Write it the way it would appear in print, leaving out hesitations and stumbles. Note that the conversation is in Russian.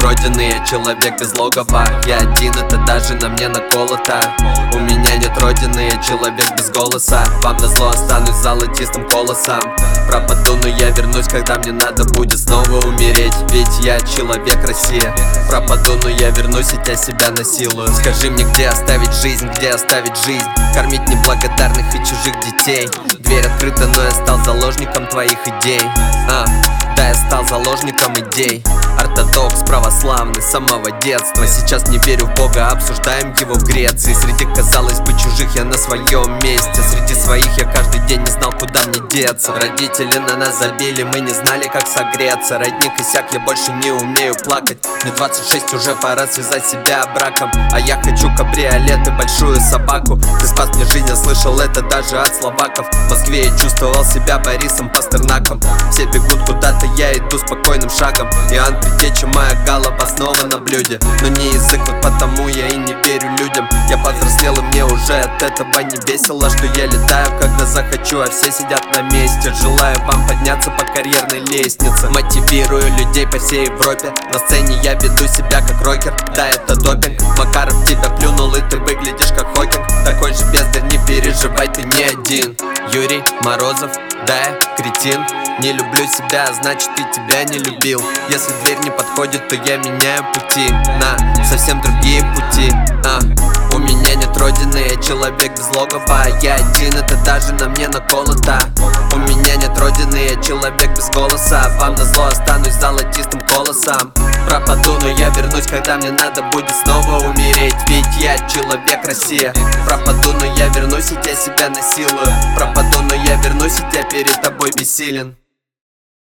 родины, я человек без логова. Я один, это даже на мне наколото. У меня нет родины, я человек без голоса. Вам назло останусь золотистым колосом. Пропаду, но я вернусь, когда мне надо будет снова умереть. Ведь я человек Россия. Пропаду, но я вернусь и тебя себя насилую. Скажи мне, где оставить жизнь, где оставить жизнь? Кормить неблагодарных и чужих детей. Дверь открыта, но я стал заложником твоих идей. Да, я стал заложником идей. Ортодокс, православный, с самого детства. Сейчас не верю в Бога, обсуждаем его в Греции. Среди, казалось бы, чужих я на своем месте. Среди своих я каждый день не знал, куда мне деться. Родители на нас забили, мы не знали, как согреться. Родник иссяк, я больше не умею плакать. Мне 26, уже пора связать себя браком. А я хочу кабриолет и большую собаку. Ты спас мне жизнь, я слышал это даже от словаков. В Москве я чувствовал себя Борисом Пастернаком. Все бегут куда-то, я иду спокойным шагом. Иоанн Предтеча, моя голова снова на блюде. Но не язык, вот потому я и не верю людям. Я повзрослел, и мне уже от этого не весело, что я летаю, когда захочу, а все сидят на месте. Желаю вам подняться по карьерной лестнице. Мотивирую людей по всей Европе. На сцене я веду себя как рокер. Да, это допинг. Макаров тебя плюнул, и ты выглядишь как Хокинг. Такой же бездарь, не переживай, ты не один. Юрий Морозов, да, я кретин. Не люблю себя, значит и тебя не любил. Если дверь не подходит, то я меняю пути на совсем другие пути. У меня нет родины, я человек без логова. Я один, это даже на мне наколото. У меня нет родины, я человек без голоса. Вам назло останусь золотистым колосом. Пропаду, но я вернусь, когда мне надо будет снова умереть. Ведь я человек Россия. Пропаду, но я вернусь и тебя себя насилую. Пропаду, но я вернусь и тебя перед тобой бессилен.